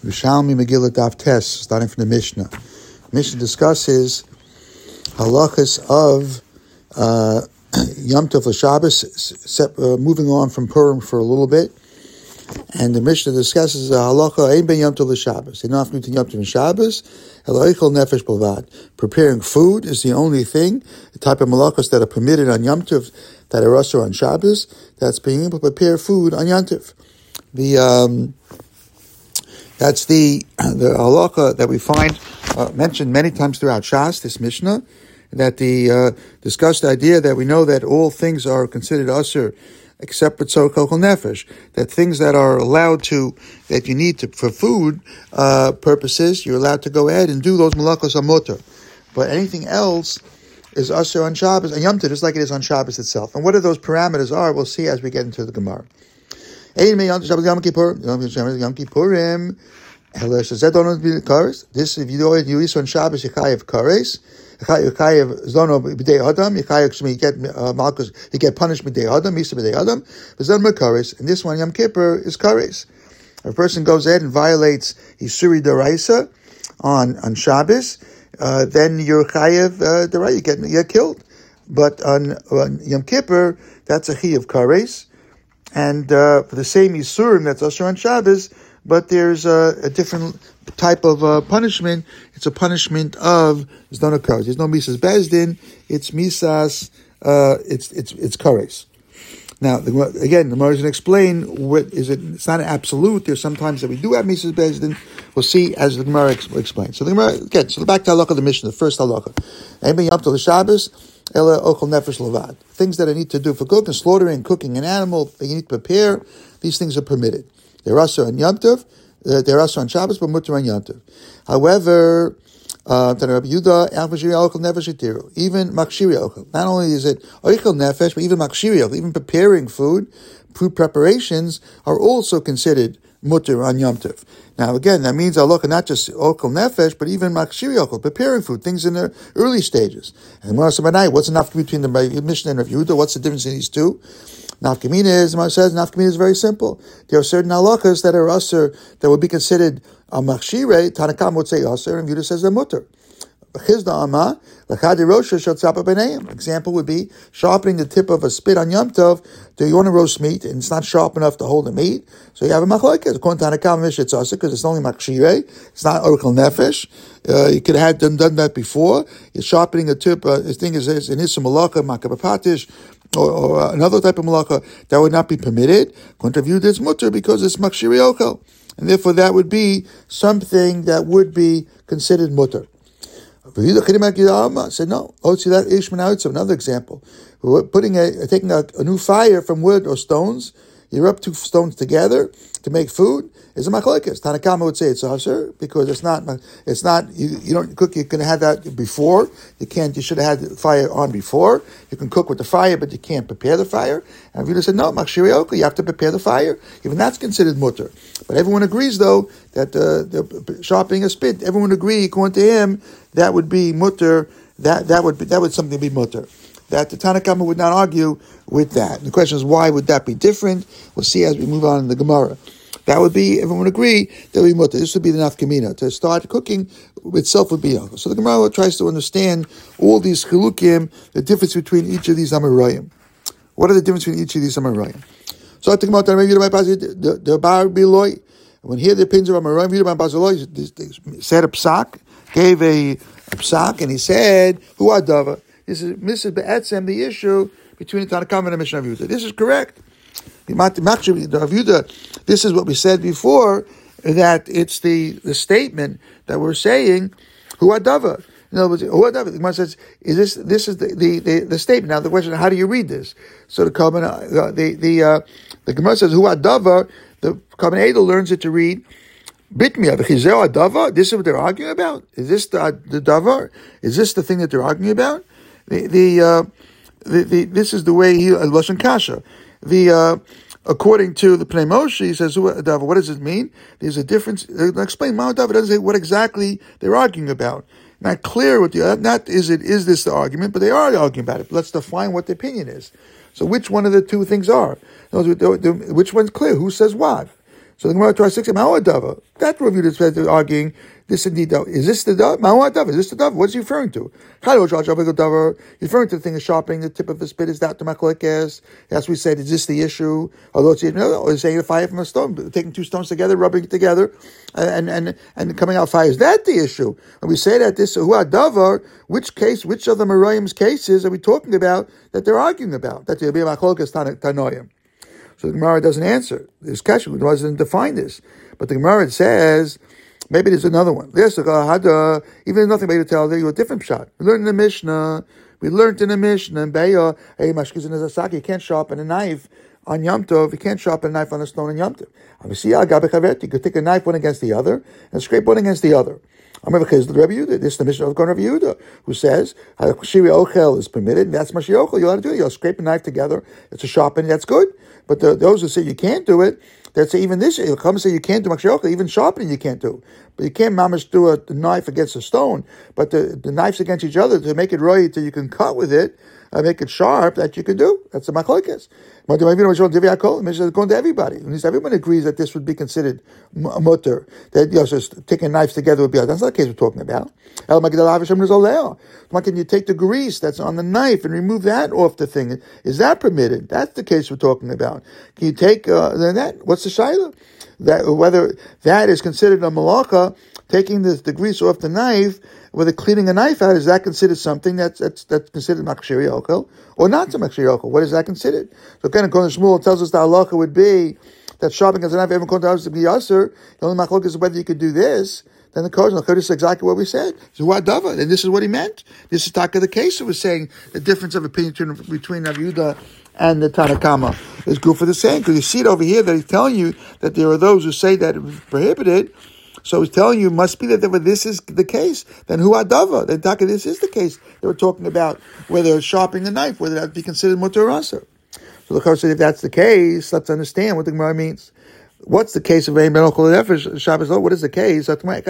Yerushalmi Megillah Daf Tes, starting from the Mishnah. Mishnah discusses halachas of Yom Tov Shabbos, moving on from Purim for a little bit. And the Mishnah discusses halacha ein ben Yom Tov Shabbos. You don't have to do Yom Tov and Shabbos. Eloichel nefesh b'lvad. Preparing food is the only thing, the type of malachos that are permitted on Yom Tov that are also on Shabbos. That's being able to prepare food on Yom Tov. That's the halacha that we find mentioned many times throughout Shas, this Mishnah, that discussed the idea that we know that all things are considered usher except for tzor kol nefesh, that things that are allowed that you need for food purposes, you're allowed to go ahead and do those malachos amoter. But anything else is usher on Shabbos, and Yom Tov, just like it is on Shabbos itself. And what are those parameters are, we'll see as we get into the Gemara. Yom Kippurim. This, if you do it, you eat on Shabbos, you chayav kares. You chayav zono b'dei adam. You get malchus. You get punished b'dei adam. Misa b'dei adam. V'zon mekares. And this one, Yom Kippur, is kares. If a person goes ahead and violates Isuri Daraisa on Shabbos, then you're chayav deraisa. You get killed. But on Yom Kippur, that's a chayav kares. And for the same Yisurim that's also on Shabbos, but there's a different type of punishment. It's a punishment of Zdona Kares. There's no Misas Bezdin. It's Misas. It's Kares. Now again, the Gemara is going to explain what is it. It's not an absolute. There's sometimes that we do have Misas Bezdin. We'll see as the Gemara explains. So the Gemara again. So back to halakha of the Mishnah. The first halakha. Anybody up to the Shabbos? Ela ochel nefesh levad. Things that I need to do for cooking, slaughtering, cooking an animal that you need to prepare, these things are permitted. They're also on Yom Tov, they're also on Shabbos, but mutter on Yom Tov. However, even makshiri ochel. Not only is it ochel nefesh, but even makshiri ochel, even preparing food preparations are also considered mutter on Yom Tov. Now again, that means halacha not just ochel nefesh, but even makshiri ochel, preparing food, things in the early stages. And what's the nafka between the Mishnah and Rav Yehuda? What's the difference in these two? Nafkamina is, the Gemara says, nafkamina is very simple. There are certain halachas that are usher, that would be considered a makshire. Tanakam would say usher, and Yehuda says they're mutter. Example would be sharpening the tip of a spit on Yom Tov. Do you want to roast meat and it's not sharp enough to hold the meat? So you have a machlokes. According to Tanakam, it's also because it's only makshire. It's not orchel nefesh. You could have done that before. You're sharpening the tip. This thing is in Issa malacha, makabapatish, or another type of malacha that would not be permitted. According to this mutter because it's makshire ochel, and therefore that would be something that would be considered mutter. Said no. Another example. Taking a new fire from wood or stones, you rub two stones together to make food, is a machlokes. Tanakama would say it's asher because it's not. You don't cook. You can have that before. You should have had the fire on before. You can cook with the fire, but you can't prepare the fire. And Yehuda said no, makshiri ochel. You have to prepare the fire. Even that's considered mutter. But everyone agrees though that the sharpening a spit. Everyone agree according to him that would be mutter. That would something be mutter. That the Tanakama would not argue with that. And the question is, why would that be different? We'll see as we move on in the Gemara. That would be, everyone would agree, that would be mutter. This would be the nafkamina. To start cooking itself would be yochel. So the Gemara tries to understand all these chilukim, the difference between each of these amarayim. What are the difference between each of these amarayim? So I think about the bar beloy. When here the opinions of amarayim, he said a psak, gave a psak, and he said, Hu adava. This is Mrs. Be'etzem, the issue between the Tanakam and the Mishnah of Yehuda. This is correct. This is what we said before, that it's the statement that we're saying, Hu adava. In other words, Hu adava. The Gemara says, this is the statement. Now the question is, how do you read this? So the Gemara says, Hu adava. The Kaban Edel learns it to read, Bitmiya, v'chizeo adava. This is what they're arguing about. Is this the davar? Is this the thing that they're arguing about? This is the way he lashon kasha. According to the Pnei Moshe, he says, what does it mean? There's a difference. Explain Ma'adav. It doesn't say what exactly they're arguing about. Not clear what is this the argument, but they are arguing about it. But let's define what the opinion is. So which one of the two things are? Which one's clear? Who says what? So the Gemara Torah 6, Ma'o'adava. That review that's arguing this indeed. Is this the dove? Ma'o'adava. Is this the dove? What's he referring to? Referring to the thing of sharpening the tip of the spit. Is that the machlokes? As we said, is this the issue? Although it's saying the fire from a stone, taking two stones together, rubbing it together, and coming out fire. Is that the issue? When we say that this hu'adavar, which of the Merayim's cases are we talking about that they're arguing about? That there be machlokes tanoim. So the Gemara doesn't answer this question. It doesn't define this. But the Gemara says, maybe there's another one. There's even there's nothing to tell you a different shot. We learned in the Mishnah, and Beya, you can't sharpen a knife on Yom Tov. You can't sharpen a knife on a stone on Yom Tov. You could take a knife one against the other and scrape one against the other. This is the Mishnah of Rabbi Yehuda, who says Shiri Ochel is permitted, and that's Mashi Ochel. You'll have to do it. You'll scrape a knife together. It's a sharpening. That's good. But those who say you can't do it, they'll say even this. You'll come and say you can't do Mashi Ochel. Even sharpening you can't do. But you can't mamish do a knife against a stone. But the knives against each other to make it right, so you can cut with it, make it sharp. That you can do. That's the machlokes. It's going to everybody. At least everyone agrees that this would be considered mutter. That just taking knives together would be. That's not the case we're talking about. Why can you take the grease that's on the knife and remove that off the thing? Is that permitted? That's the case we're talking about. Can you take that? What's the shaila? That whether that is considered a malacha, taking the grease off the knife, whether cleaning a knife out, is that considered something that's considered makshiri okel or not to makshiri okel? What is that considered? So again, according to Shmuel, tells us the halacha would be that sharpening as a knife, everyone comes to be yasser. The only machlokes is whether you could do this. Then the Kohen is exactly what we said. So what dava? And this is what he meant. This is taka the case. It was saying the difference of opinion between Rav Yehuda and the Tanakama is good for the same. Because you see it over here that he's telling you that there are those who say that it was prohibited. So he's telling you, must be that this is the case. Then hu'adava, then taka, this is the case. They were talking about whether sharpening the knife, whether that would be considered mutar rasa. So the Kohen said, if that's the case, let's understand what the Gemara means. What's the case of Shabbos? What is the case?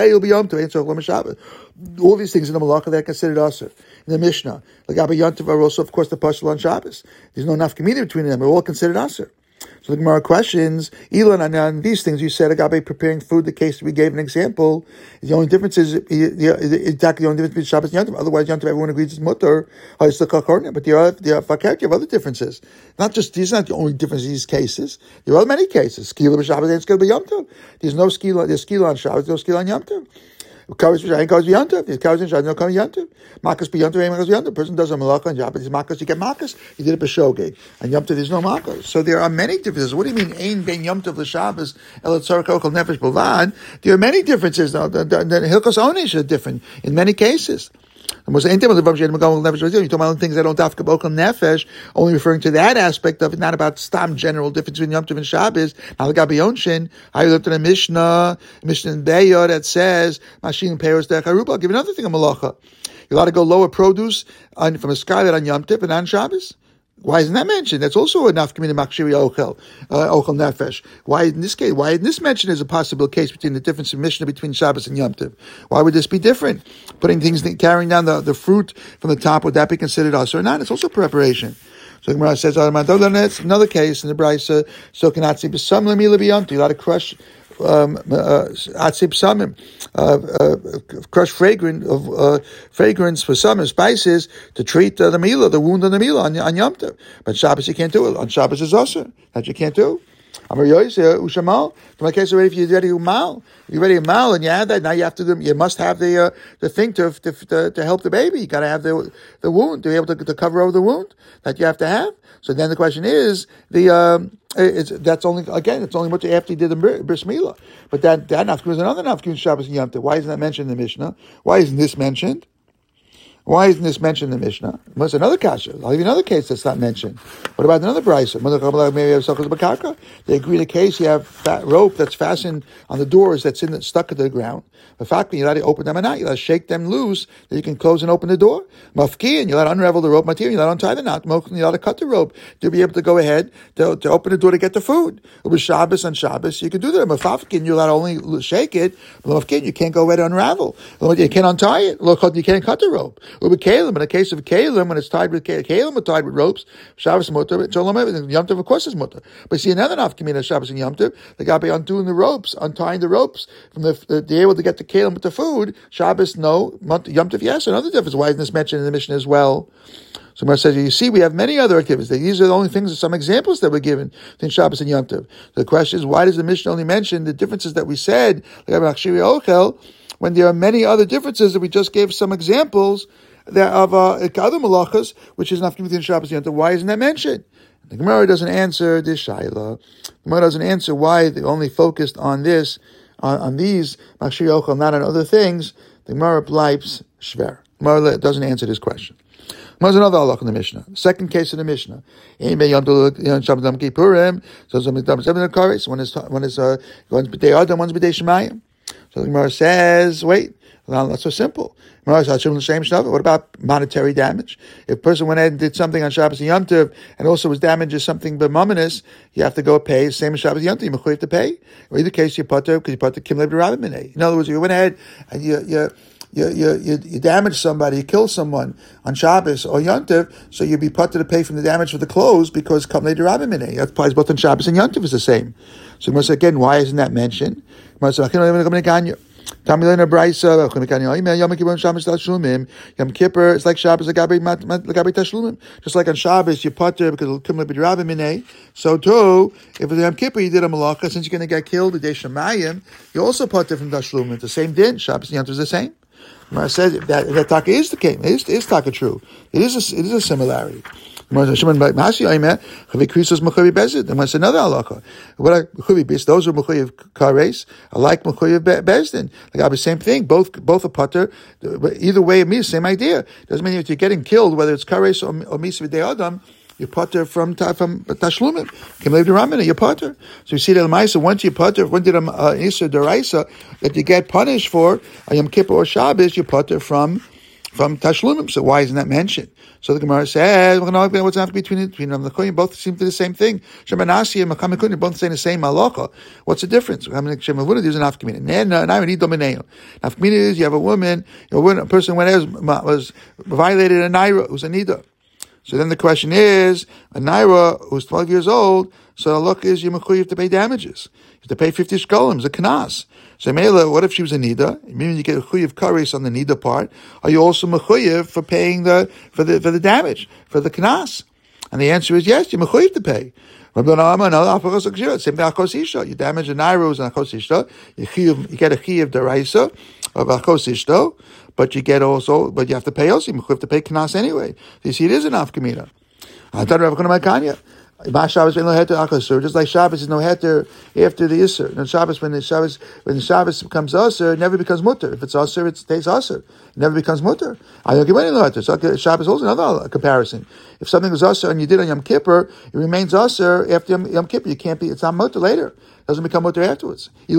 All these things in the Malacha that are considered usher. In the Mishnah, like Abba Yontiv are also, of course, the Pashal on Shabbos. There's no nafkamina between them. They're all considered usher. So the Gemara questions, Elon, on these things you said, Agabe preparing food, the case we gave an example, the only difference is, exactly the only difference between Shabbos and Yontiv. Otherwise, Yontiv, everyone agrees it's mutter, it's the kakorna, but you have other differences. These are not the only differences in these cases. There are many cases. Skila b'Shabbos and skila b'Yontiv. There's skila on Shabbos, there's skila on Yontiv. Covers b'Yontiv. There's covers in Shabbos, no covers b'Yontiv. Makas b'Yontiv, ain't makas b'Yontiv. Person does a malacha on Shabbos, there's makas, you get makas. You did it b'shogeg. On Yom Tov, there's no makas. So there are many differences. What do you mean, ein ben Yom Tov l'Shabbos, el tzarek okal nefesh b'vad? There are many differences. The hilchos onish are different in many cases. You're talking about things that don't dafka b'okal nefesh, only referring to that aspect of it, not about stam general difference between Yom Tov and Shabbos. Now, the Yonshin, I looked at a Mishnah in Beya that says, Mashin Peros Derech Aruba. I'll give you another thing, a malacha. You're allowed to go lower produce from a skylight on Yom Tov and on Shabbos. Why isn't that mentioned? That's also enough community makshiri ochel nefesh. Why in this case? Why in this mention is a possible case between the difference in Mishnah between Shabbos and Yom Tov? Why would this be different? Putting things, carrying down the fruit from the top, would that be considered us or not? It's also preparation. So the Gemara says, it's another case in the Brisa. So kanatzi b'sam lemila b'yom tov. You allowed to crush atzib samim, crushed fragrance for some spices to treat the milah, the wound on the milah on Yom Tov. But Shabbos you can't do it. On Shabbos is also that you can't do. Amar Yosef Ushamal. In my case, already if you're ready to mal, you're ready to mal, and you have that. Now you have to. You must have the thing to help the baby. You got to have the wound to be able to cover over the wound that you have to have. So then the question is it's only what after you did the bris milah. But that nafka is another nafka in Shabbos and Yom Tov. Why isn't that mentioned in the Mishnah? Why isn't this mentioned? Why isn't this mentioned in the Mishnah? What's another kasha? I'll give you another case that's not mentioned. What about another brisa? They agree in a case you have rope that's fastened on the doors that's stuck to the ground. The fact that you let to open them and not, you let to shake them loose, that you can close and open the door. Mafki, and you let to unravel the rope material, you let to untie the knot, you let to cut the rope to be able to go ahead to open the door to get the food. It was Shabbos on Shabbos, you can do that. Mafkin, you let to only shake it. Mafkin, you can't go ahead and unravel. You can't untie it. You can't cut the rope. Uber kalim, in a case of kalim, when it's tied with kalim, are tied with ropes. Shabbos mutter, Shalom everything. Yom Tov, of course, is mutter. But see another nafkamina Shabbos and Yom Tov. The guy be untying the ropes from the able to get the kalim with the food. Shabbos no, Yom Tov yes. Another difference. Why isn't this mentioned in the Mishnah as well? So Gemara says, you see, we have many other activities. These are the only things, some examples that were given in Shabbos and Yom Tov. The question is, why does the Mishnah only mention the differences that we said, when there are many other differences that we just gave some examples that of other malachas, which is not within Shabbos and Yom Tov? Why isn't that mentioned? The Gemara doesn't answer this shaila. The Gemara doesn't answer why they only focused on this, on these machshir ochel, not on other things. The Gemara bleibt shver. The Gemara doesn't answer this question. There's another halach in the Mishnah. Second case in the Mishnah. One is one's b'dei adam, one's b'dei shemayim. So the Gemara says, wait, not so simple. What about monetary damage? If a person went ahead and did something on Shabbos and Yom Tov and also was damaged or something b'mominus, you have to go pay. Same as Shabbos and Yom Tov, you have to pay. Or either case, you potter because you potter kim lev d'Rabbi minei. In other words, you went ahead and you damage somebody, you kill someone on Shabbos or Yom Tov, so you'd be put to pay from the damage for the clothes because come later Rabbi Minei. That applies both on Shabbos and Yom Tov is the same. So again, why isn't that mentioned? Yom Kippur, it's like Shabbos, just like on Shabbos, you putter because it'll come with Rabbi Minei. So too, if it's Yom Kippur, you did a malacha, since you're going to get killed the day Shemayim, you also putter from Tashlumim. It's the same din. Shabbos and Yom Tov is the same. Gemara says that taka is the case. It is taka true. It is a similarity. And what's another halacha? What are mechuyev bis? Those are mechuyev kares. I like mechuyev bezdin. Like the same thing. Both a putter. Either way, it means same idea. Doesn't mean if you're getting killed, whether it's kares or misa v'dei adam, you putter from tashlumim. Kim lev d'Rabbi, you putter. So you see that l'maisa, once you putter, when did isur deraisa that you get punished for Yom Kippur or Shabbos, you putter from tashlumim. So why isn't that mentioned? So the Gemara says, what's the difference between them? Both seem to be the same thing. Shemanasi and Makamikun, both saying the same halacha. What's the difference? There's an afkamina. Afkamina is you have a woman, a person was violated a naira who's a nida. So then the question is, a naira who's 12 years old, so the look is you have to pay damages. You have to pay 50 shkolim, a kanas. So Mela, what if she was a nida? Meaning you get a chuyev kares on the nida part. Are you also mechuyev for paying for the damage, for the kanas? And the answer is yes, you're mechuyev to pay. Same thing, achos isha. You damage a naira who's an achos isha. You get a chuyev deraisa of achos isha. But you have to pay also. You have to pay kanas anyway. So you see, it is an afkamina. Just like Shabbos is no heter after the Isser. And Shabbos, when the Shabbos becomes Asr, it never becomes mutter. If it's Asr, it stays Asr. It never becomes mutter. I don't give any heter. So Shabbos holds another comparison. If something was Asr and you did on Yom Kippur, it remains Asr after Yom Kippur. It's not mutter later. It doesn't become mutter afterwards. Sister,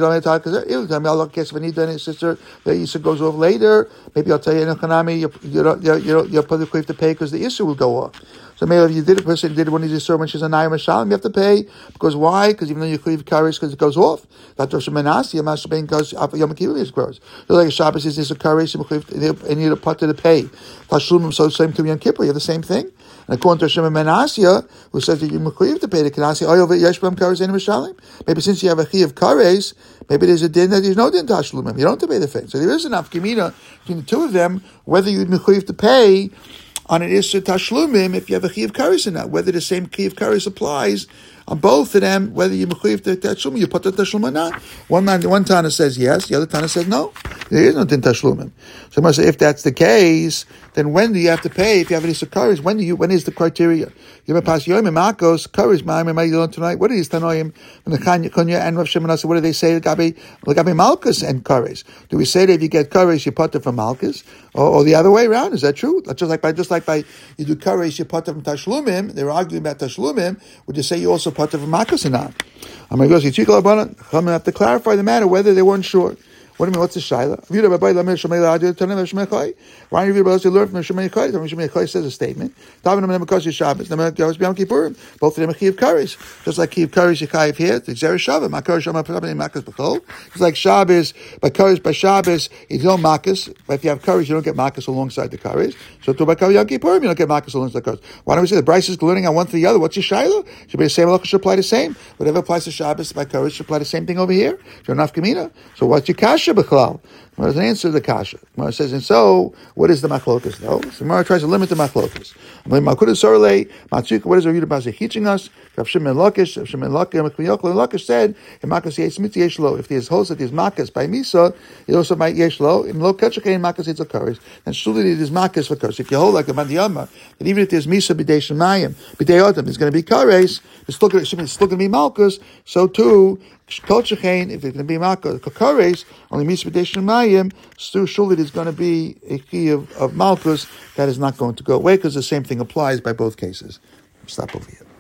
the Isser goes off later. Maybe I'll tell you, you'll probably have to pay because the Isser will go off. So maybe if you did, a person did one of these when she's a naira mashalim, you have to pay. Because why? Because even though you chuyev kares, because it goes off. That does menasi, mashabein goes up Yom Kippur is grows. So like a Shabbos is a kares, and you need a putter to pay. Tashlumim, so same to Yom Kippur, you have the same thing. And according to Shema Menasya, who says that you're mechuyev to pay the kanasi, yeshbam kares and mashalim. Maybe since you have a chuyev kares, maybe there's a din that there's no din tashlumim. You don't have to pay the fee. So there is enough gemina between the two of them, whether you'd mechuyev to pay on an Isser Tashlumim, if you have a Chiyav Kares or not, whether the same Chiyav Kares applies on both of them, whether you Mechuyev to Tashlumim, you put the Tashlum or not. One Tana says yes, the other Tana says no. There is no Din Tashlumim. So I must say, if that's the case, then when do you have to pay if you have an Isser Kares? When is the criteria? You have pass Yoim and Makos, Kares, Ma'amim, tonight. What is Tanoim, and Kunya and Rav Shimon? What do they say? Gabi Malkus and Kares. Do we say that if you get Kares, you put it from Malkus? Or the other way around? Is that true? Just like by you do Kares, you put it from Tashlumim. They're arguing about Tashlumim. Would you say you also put it from Malkus or not? I'm going to go see Chikal Abanan. I'm going to have to clarify the matter whether they weren't sure. What do you mean? What's the shaila? Why don't you learn from Shemay Chai? Shemay Chai says a statement. Both of them are Chiv Kares. Just like Chiv Kares, you Chayiv here, the Xer Shavah. Makar Shama Makas B'chol. Just like Shabbos, by Shabbos, you don't Makas. But if you have Kares, you don't get Makas alongside the Kares. So to by Yom Kippur, you don't get Makas alongside the Kares. Why don't we say the Bryce is learning on one to the other? What's your shaila? Should be the same. Should apply the same. Whatever applies to Shabbos by Kares should apply the same thing over here. So nafkamina. So what's your kasha b'chlal? Gemara doesn't answer the kasha. Gemara says, and so, what is the machlokas? No. So Gemara tries to limit the machlokas. What is the Rita Bazik teaching us? Rav Shimon Lakish said, if there's host that there's makas by misa, it also might yeshlo. In lo ketchakein makas it's a kares. And surely it is makas for kares. If you hold like a mandiyama, that even if there's misa b'dei shemayim, b'dei odom, it's going to be kares. It's still going to be malchus. So too, kol shechein, if it's going to be malchus, kares, only misa b'dei shemayim, still surely there's going to be a key of malchus that is not going to go away because the same thing applies by both cases. Stop over here.